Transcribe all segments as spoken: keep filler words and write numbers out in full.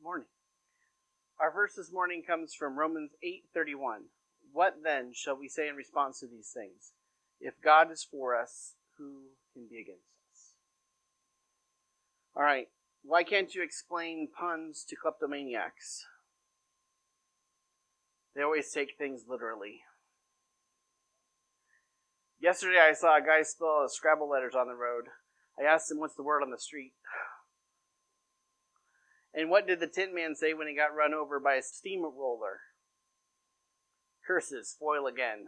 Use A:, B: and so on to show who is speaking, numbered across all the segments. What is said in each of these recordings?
A: Morning. Our verse this morning comes from Romans eight thirty-one. What then shall we say in response to these things? If God is for us, who can be against us? All right. Why can't you explain puns to kleptomaniacs? They always take things literally. Yesterday I saw a guy spell Scrabble letters on the road. I asked him what's the word on the street. And what did the Tin Man say when he got run over by a steamroller? Curses, foil again.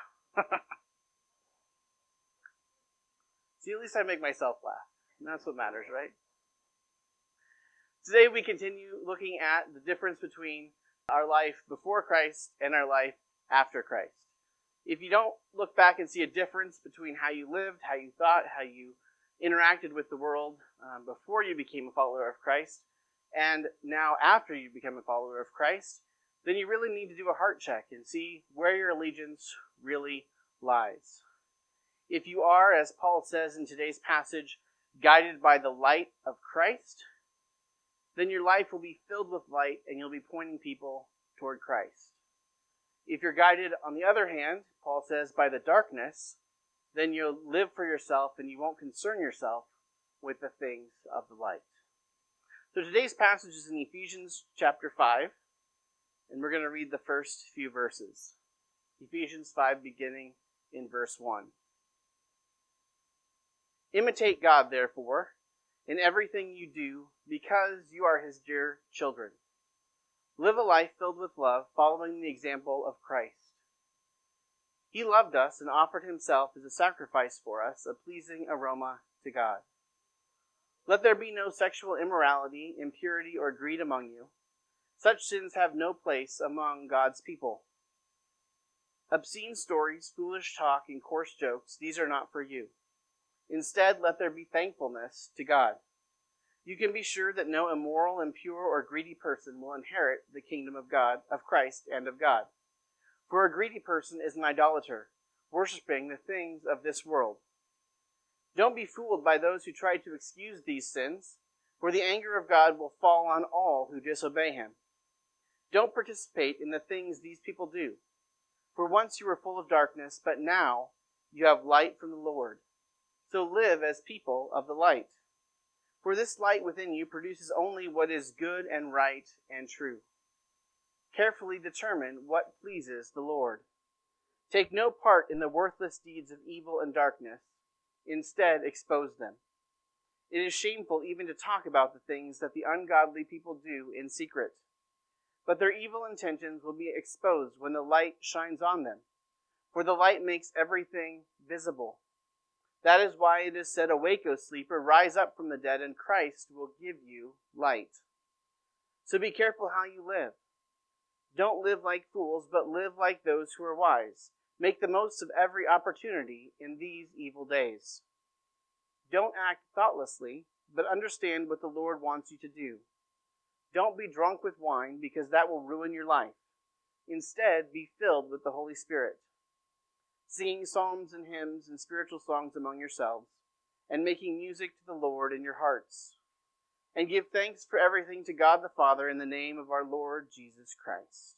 A: See, at least I make myself laugh. And that's what matters, right? Today we continue looking at the difference between our life before Christ and our life after Christ. If you don't look back and see a difference between how you lived, how you thought, how you interacted with the world um, before you became a follower of Christ, and now after you become a follower of Christ, then you really need to do a heart check and see where your allegiance really lies. If you are, as Paul says in today's passage, guided by the light of Christ, then your life will be filled with light and you'll be pointing people toward Christ. If you're guided, on the other hand, Paul says, by the darkness, then you'll live for yourself and you won't concern yourself with the things of the light. So today's passage is in Ephesians chapter five, and we're going to read the first few verses. Ephesians five, beginning in verse one. Imitate God, therefore, in everything you do, because you are his dear children. Live a life filled with love, following the example of Christ. He loved us and offered himself as a sacrifice for us, a pleasing aroma to God. Let there be no sexual immorality, impurity, or greed among you. Such sins have no place among God's people. Obscene stories, foolish talk, and coarse jokes, these are not for you. Instead, let there be thankfulness to God. You can be sure that no immoral, impure, or greedy person will inherit the kingdom of God, of Christ, and of God. For a greedy person is an idolater, worshiping the things of this world. Don't be fooled by those who try to excuse these sins, for the anger of God will fall on all who disobey him. Don't participate in the things these people do. For once you were full of darkness, but now you have light from the Lord. So live as people of the light. For this light within you produces only what is good and right and true. Carefully determine what pleases the Lord. Take no part in the worthless deeds of evil and darkness. Instead, expose them. It is shameful even to talk about the things that the ungodly people do in secret. But their evil intentions will be exposed when the light shines on them. For the light makes everything visible. That is why it is said, awake, O sleeper, rise up from the dead, and Christ will give you light. So be careful how you live. Don't live like fools, but live like those who are wise. Make the most of every opportunity in these evil days. Don't act thoughtlessly, but understand what the Lord wants you to do. Don't be drunk with wine, because that will ruin your life. Instead, be filled with the Holy Spirit, singing psalms and hymns and spiritual songs among yourselves, and making music to the Lord in your hearts. And give thanks for everything to God the Father in the name of our Lord Jesus Christ.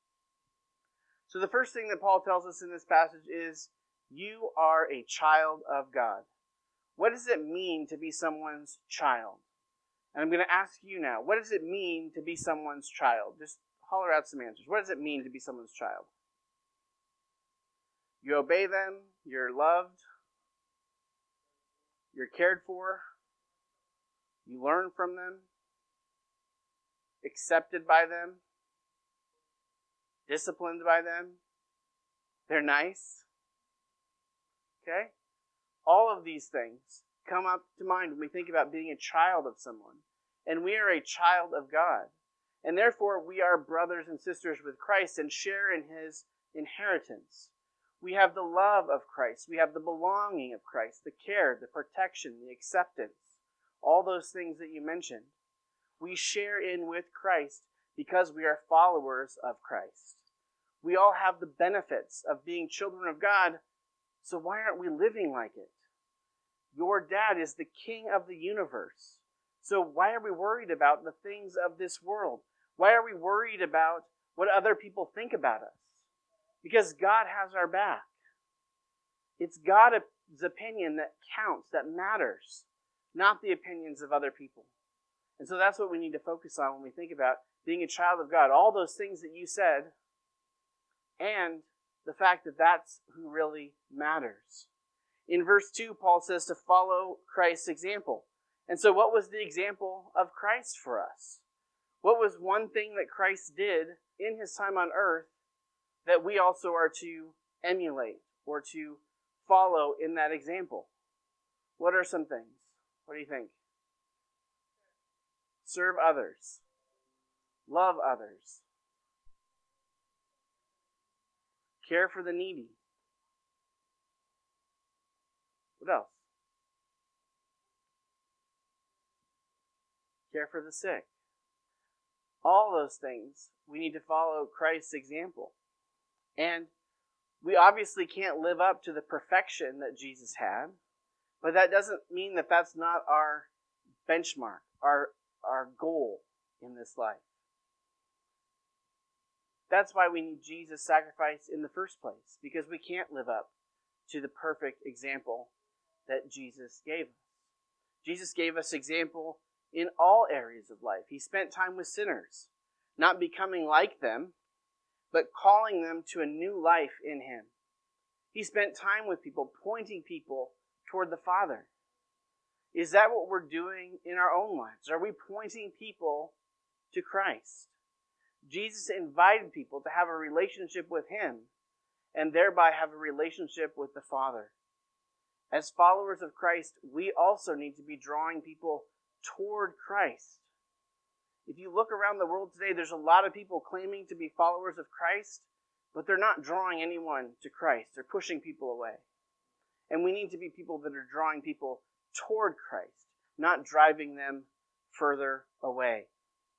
A: So the first thing that Paul tells us in this passage is, you are a child of God. What does it mean to be someone's child? And I'm going to ask you now, what does it mean to be someone's child? Just holler out some answers. What does it mean to be someone's child? You obey them, you're loved, you're cared for, you learn from them, accepted by them, disciplined by them, they're nice. Okay? All of these things come up to mind when we think about being a child of someone. And we are a child of God. And therefore, we are brothers and sisters with Christ and share in his inheritance. We have the love of Christ. We have the belonging of Christ, the care, the protection, the acceptance, all those things that you mentioned. We share in with Christ because we are followers of Christ. We all have the benefits of being children of God, so why aren't we living like it? Your dad is the king of the universe. So why are we worried about the things of this world? Why are we worried about what other people think about us? Because God has our back. It's God's opinion that counts, that matters, not the opinions of other people. And so that's what we need to focus on when we think about being a child of God. All those things that you said, and the fact that that's who really matters. In verse two, Paul says to follow Christ's example. And so what was the example of Christ for us? What was one thing that Christ did in his time on earth that we also are to emulate or to follow in that example? What are some things? What do you think? Serve others. Love others. Care for the needy. What else? Care for the sick. All those things, we need to follow Christ's example. And we obviously can't live up to the perfection that Jesus had, but that doesn't mean that that's not our benchmark, our, our goal in this life. That's why we need Jesus' sacrifice in the first place, because we can't live up to the perfect example that Jesus gave us. Jesus gave us example in all areas of life. He spent time with sinners, not becoming like them, but calling them to a new life in Him. He spent time with people, pointing people toward the Father. Is that what we're doing in our own lives? Are we pointing people to Christ? Jesus invited people to have a relationship with Him and thereby have a relationship with the Father. As followers of Christ, we also need to be drawing people toward Christ. If you look around the world today, there's a lot of people claiming to be followers of Christ, but they're not drawing anyone to Christ. They're pushing people away. And we need to be people that are drawing people toward Christ, not driving them further away.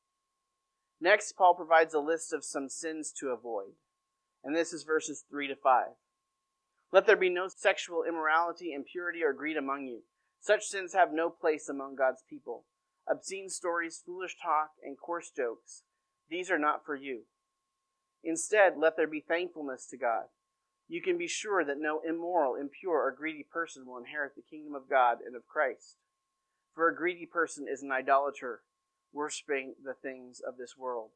A: Next, Paul provides a list of some sins to avoid. And this is verses three to five. Let there be no sexual immorality, impurity, or greed among you. Such sins have no place among God's people. Obscene stories, foolish talk, and coarse jokes, these are not for you. Instead, let there be thankfulness to God. You can be sure that no immoral, impure, or greedy person will inherit the kingdom of God and of Christ. For a greedy person is an idolater, worshiping the things of this world.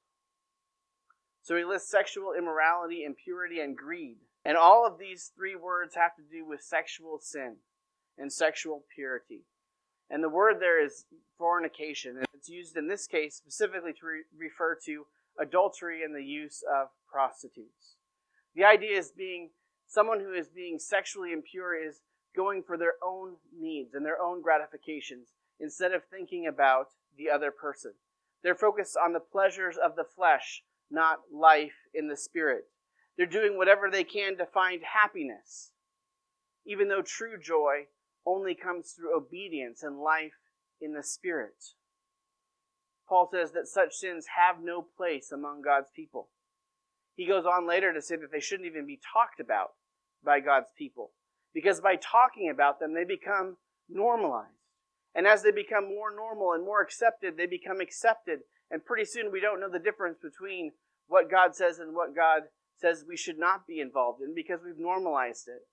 A: So he lists sexual immorality, impurity, and greed. And all of these three words have to do with sexual sin and sexual purity. And the word there is fornication. And it's used in this case specifically to re- refer to adultery and the use of prostitutes. The idea is being someone who is being sexually impure is going for their own needs and their own gratifications instead of thinking about the other person. They're focused on the pleasures of the flesh, not life in the spirit. They're doing whatever they can to find happiness, even though true joy only comes through obedience and life in the Spirit. Paul says that such sins have no place among God's people. He goes on later to say that they shouldn't even be talked about by God's people, because by talking about them, they become normalized. And as they become more normal and more accepted, they become accepted. And pretty soon we don't know the difference between what God says and what God says we should not be involved in, because we've normalized it.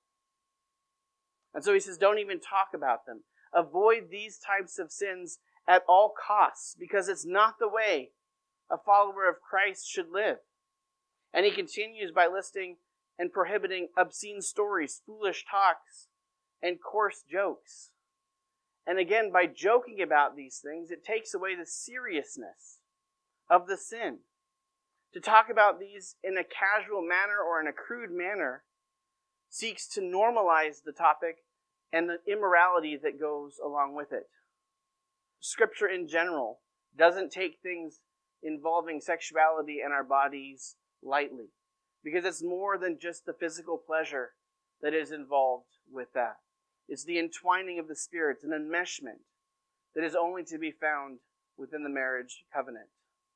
A: And so he says, don't even talk about them. Avoid these types of sins at all costs, because it's not the way a follower of Christ should live. And he continues by listing and prohibiting obscene stories, foolish talks, and coarse jokes. And again, by joking about these things, it takes away the seriousness of the sin. To talk about these in a casual manner or in a crude manner seeks to normalize the topic and the immorality that goes along with it. Scripture in general doesn't take things involving sexuality and our bodies lightly, because it's more than just the physical pleasure that is involved with that. It's the entwining of the spirits, an enmeshment that is only to be found within the marriage covenant.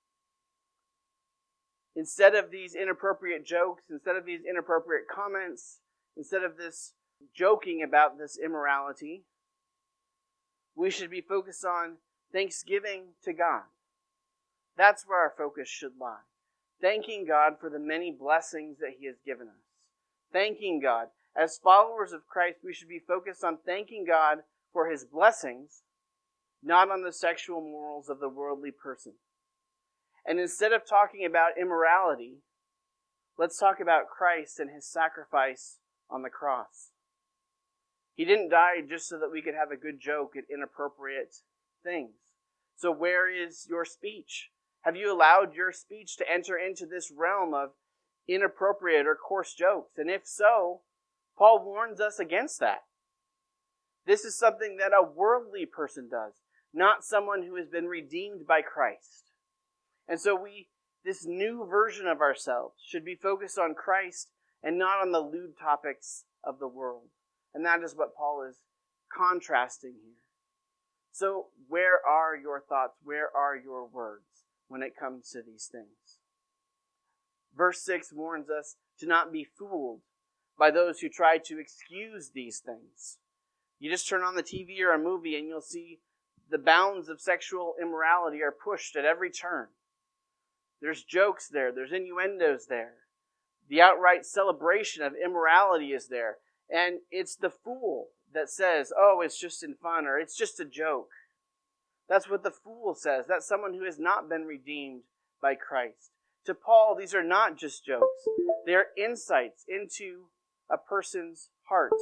A: Instead of these inappropriate jokes, instead of these inappropriate comments, instead of this joking about this immorality, we should be focused on thanksgiving to God. That's where our focus should lie. Thanking God for the many blessings that He has given us. Thanking God. As followers of Christ, we should be focused on thanking God for His blessings, not on the sexual morals of the worldly person. And instead of talking about immorality, let's talk about Christ and His sacrifice on the cross. He didn't die just so that we could have a good joke at inappropriate things. So where is your speech? Have you allowed your speech to enter into this realm of inappropriate or coarse jokes? And if so, Paul warns us against that. This is something that a worldly person does, not someone who has been redeemed by Christ. And so we, this new version of ourselves, should be focused on Christ and not on the lewd topics of the world. And that is what Paul is contrasting here. So where are your thoughts? Where are your words when it comes to these things? Verse six warns us to not be fooled by those who try to excuse these things. You just turn on the T V or a movie and you'll see the bounds of sexual immorality are pushed at every turn. There's jokes there. There's innuendos there. The outright celebration of immorality is there. And it's the fool that says, oh, it's just in fun, or it's just a joke. That's what the fool says. That's someone who has not been redeemed by Christ. To Paul, these are not just jokes. They are insights into a person's heart.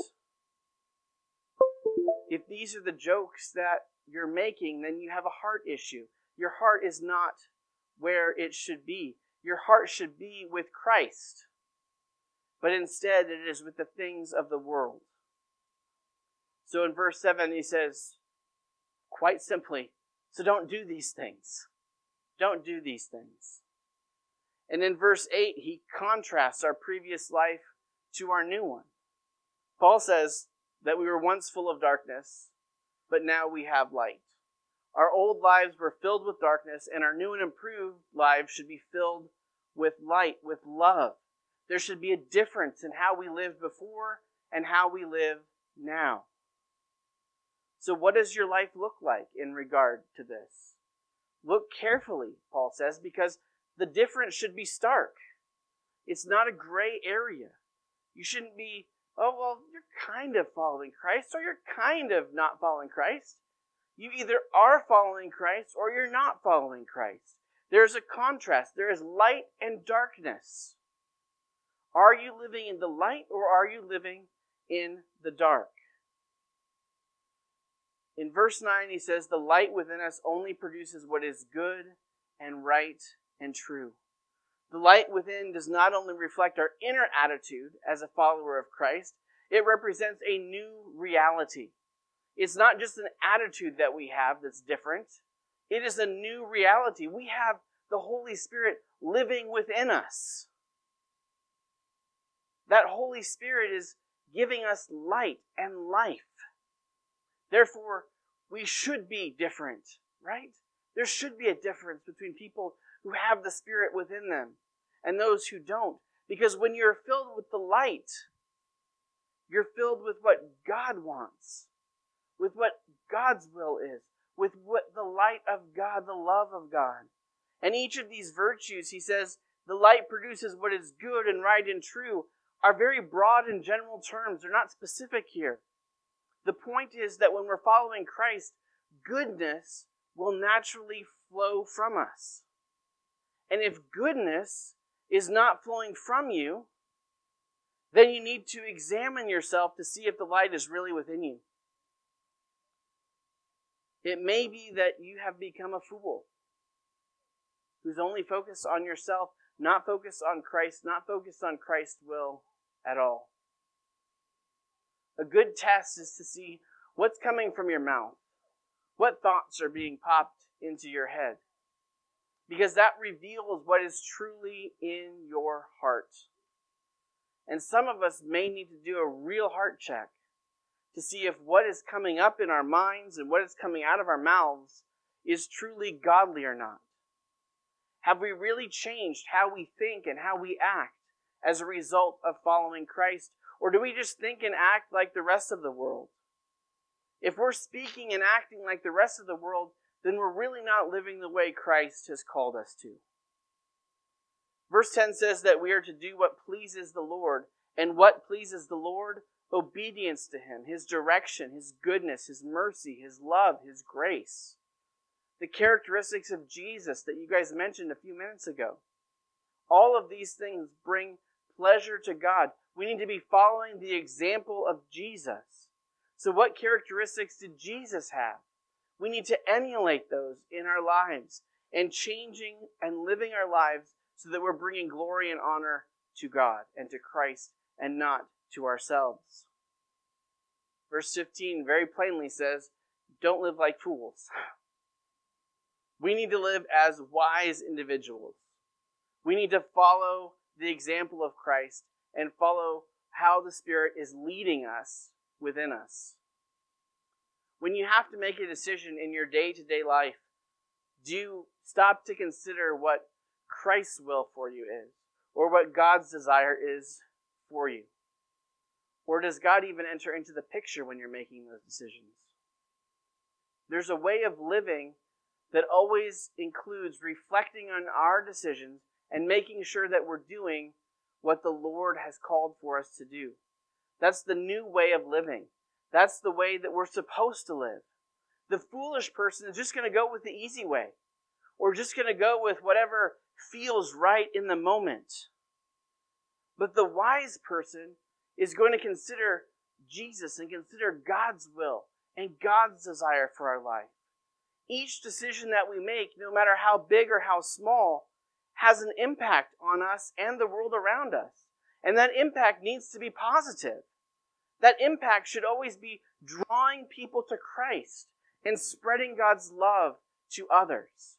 A: If these are the jokes that you're making, then you have a heart issue. Your heart is not where it should be. Your heart should be with Christ. But instead, it is with the things of the world. So in verse seven, he says, quite simply, so don't do these things. Don't do these things. And in verse eight, he contrasts our previous life to our new one. Paul says that we were once full of darkness, but now we have light. Our old lives were filled with darkness, and our new and improved lives should be filled with light, with love. There should be a difference in how we lived before and how we live now. So what does your life look like in regard to this? Look carefully, Paul says, because the difference should be stark. It's not a gray area. You shouldn't be, oh, well, you're kind of following Christ, or you're kind of not following Christ. You either are following Christ or you're not following Christ. There's a contrast. There is light and darkness. Are you living in the light or are you living in the dark? In verse nine, he says, the light within us only produces what is good and right and true. The light within does not only reflect our inner attitude as a follower of Christ, it represents a new reality. It's not just an attitude that we have that's different. It is a new reality. We have the Holy Spirit living within us. That Holy Spirit is giving us light and life. Therefore, we should be different, right? There should be a difference between people who have the Spirit within them and those who don't. Because when you're filled with the light, you're filled with what God wants, with what God's will is, with what the light of God, the love of God. And each of these virtues, he says, the light produces what is good and right and true, are very broad and general terms. They're not specific here. The point is that when we're following Christ, goodness will naturally flow from us. And if goodness is not flowing from you, then you need to examine yourself to see if the light is really within you. It may be that you have become a fool who's only focused on yourself, not focused on Christ, not focused on Christ's will at all. A good test is to see what's coming from your mouth. What thoughts are being popped into your head? Because that reveals what is truly in your heart. And some of us may need to do a real heart check to see if what is coming up in our minds and what is coming out of our mouths is truly godly or not. Have we really changed how we think and how we act as a result of following Christ? Or do we just think and act like the rest of the world? If we're speaking and acting like the rest of the world, then we're really not living the way Christ has called us to. Verse ten says that we are to do what pleases the Lord. And what pleases the Lord? Obedience to Him, His direction, His goodness, His mercy, His love, His grace. The characteristics of Jesus that you guys mentioned a few minutes ago. All of these things bring pleasure to God. We need to be following the example of Jesus. So what characteristics did Jesus have? We need to emulate those in our lives and changing and living our lives so that we're bringing glory and honor to God and to Christ and not to ourselves. Verse fifteen very plainly says, don't live like fools. We need to live as wise individuals. We need to follow the example of Christ and follow how the Spirit is leading us within us. When you have to make a decision in your day-to-day life, do you stop to consider what Christ's will for you is, or what God's desire is for you? Or does God even enter into the picture when you're making those decisions? There's a way of living that always includes reflecting on our decisions and making sure that we're doing what the Lord has called for us to do. That's the new way of living. That's the way that we're supposed to live. The foolish person is just going to go with the easy way, or just going to go with whatever feels right in the moment. But the wise person is going to consider Jesus and consider God's will and God's desire for our life. Each decision that we make, no matter how big or how small, has an impact on us and the world around us. And that impact needs to be positive. That impact should always be drawing people to Christ and spreading God's love to others.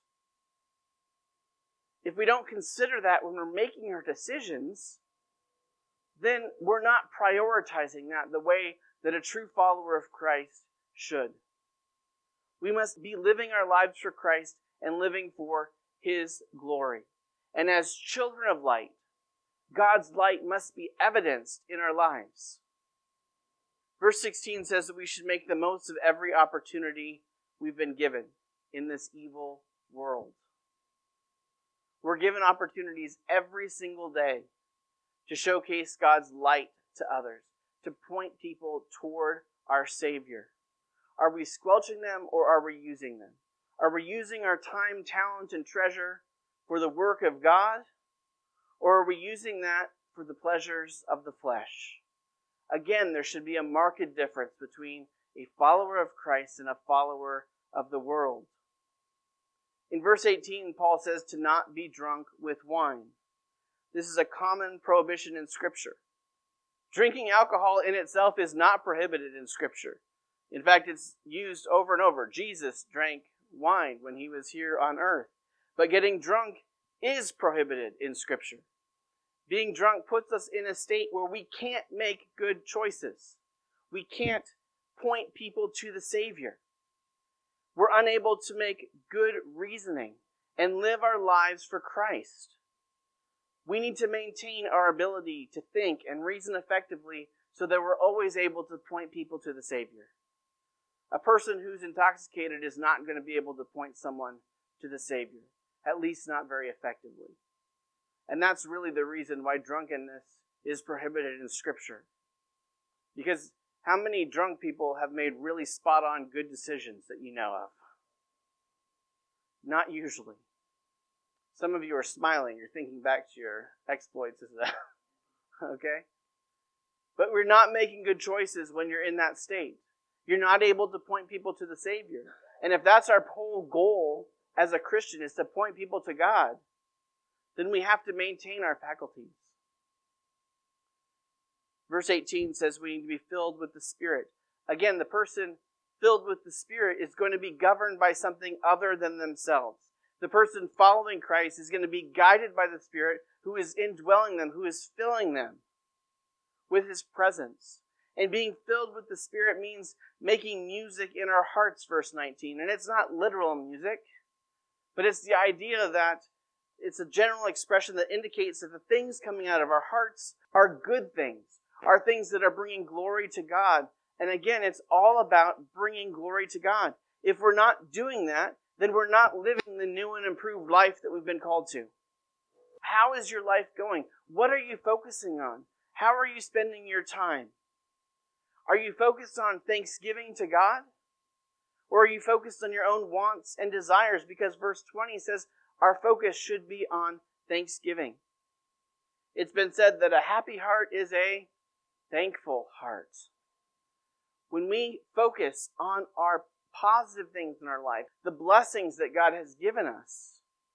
A: If we don't consider that when we're making our decisions, then we're not prioritizing that the way that a true follower of Christ should. We must be living our lives for Christ and living for His glory. And as children of light, God's light must be evidenced in our lives. Verse sixteen says that we should make the most of every opportunity we've been given in this evil world. We're given opportunities every single day to showcase God's light to others, to point people toward our Savior. Are we squelching them or are we using them? Are we using our time, talent, and treasure for the work of God? Or are we using that for the pleasures of the flesh? Again, there should be a marked difference between a follower of Christ and a follower of the world. In verse eighteen, Paul says to not be drunk with wine. This is a common prohibition in Scripture. Drinking alcohol in itself is not prohibited in Scripture. In fact, it's used over and over. Jesus drank wine when he was here on earth. But getting drunk is prohibited in Scripture. Being drunk puts us in a state where we can't make good choices. We can't point people to the Savior. We're unable to make good reasoning and live our lives for Christ. We need to maintain our ability to think and reason effectively so that we're always able to point people to the Savior. A person who's intoxicated is not going to be able to point someone to the Savior, at least not very effectively. And that's really the reason why drunkenness is prohibited in Scripture. Because how many drunk people have made really spot-on good decisions that you know of? Not usually. Some of you are smiling. You're thinking back to your exploits as that. Okay? But we're not making good choices when you're in that state. You're not able to point people to the Savior. And if that's our whole goal as a Christian is to point people to God, then we have to maintain our faculties. Verse eighteen says we need to be filled with the Spirit. Again, the person filled with the Spirit is going to be governed by something other than themselves. The person following Christ is going to be guided by the Spirit who is indwelling them, who is filling them with His presence. And being filled with the Spirit means making music in our hearts, verse nineteen. And it's not literal music, but it's the idea that it's a general expression that indicates that the things coming out of our hearts are good things, are things that are bringing glory to God. And again, it's all about bringing glory to God. If we're not doing that, then we're not living the new and improved life that we've been called to. How is your life going? What are you focusing on? How are you spending your time? Are you focused on thanksgiving to God? Or are you focused on your own wants and desires? Because verse twenty says our focus should be on thanksgiving. It's been said that a happy heart is a thankful heart. When we focus on our positive things in our life, the blessings that God has given us,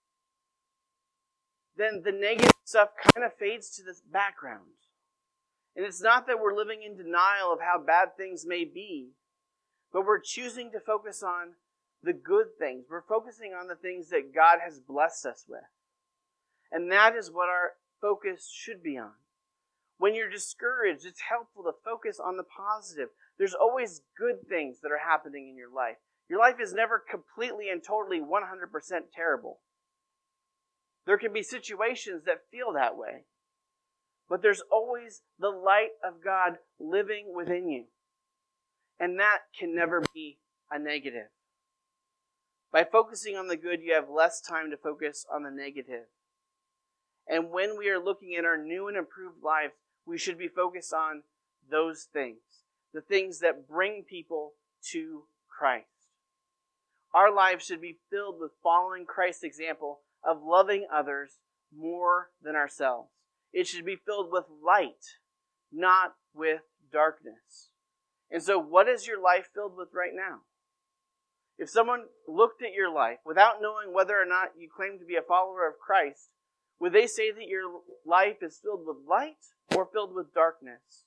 A: then the negative stuff kind of fades to the background. And it's not that we're living in denial of how bad things may be, but we're choosing to focus on the good things. We're focusing on the things that God has blessed us with. And that is what our focus should be on. When you're discouraged, it's helpful to focus on the positive. There's always good things that are happening in your life. Your life is never completely and totally one hundred percent terrible. There can be situations that feel that way. But there's always the light of God living within you. And that can never be a negative. By focusing on the good, you have less time to focus on the negative. And when we are looking at our new and improved lives, we should be focused on those things. The things that bring people to Christ. Our lives should be filled with following Christ's example of loving others more than ourselves. It should be filled with light, not with darkness. And so what is your life filled with right now? If someone looked at your life without knowing whether or not you claim to be a follower of Christ, would they say that your life is filled with light or filled with darkness?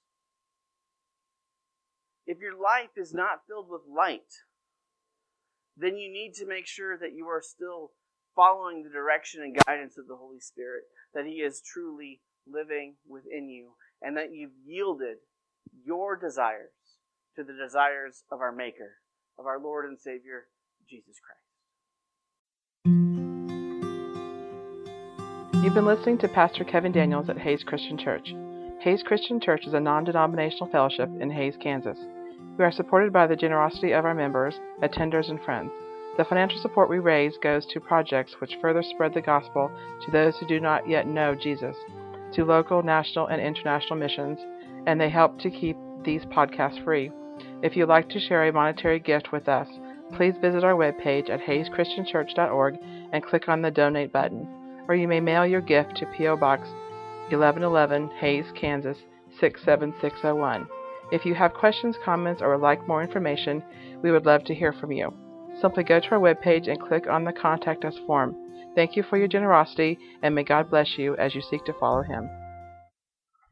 A: If your life is not filled with light, then you need to make sure that you are still following the direction and guidance of the Holy Spirit, that He is truly living within you, and that you've yielded your desires to the desires of our Maker, of our Lord and Savior, Jesus Christ.
B: You've been listening to Pastor Kevin Daniels at Hays Christian Church. Hays Christian Church is a non-denominational fellowship in Hays, Kansas. We are supported by the generosity of our members, attenders, and friends. The financial support we raise goes to projects which further spread the gospel to those who do not yet know Jesus, to local, national, and international missions, and they help to keep these podcasts free. If you'd like to share a monetary gift with us, please visit our webpage at hays christian church dot org and click on the Donate button, or you may mail your gift to P O Box eleven eleven, Hays, Kansas six seven six zero one. If you have questions, comments, or would like more information, we would love to hear from you. Simply go to our webpage and click on the Contact Us form. Thank you for your generosity, and may God bless you as you seek to follow Him.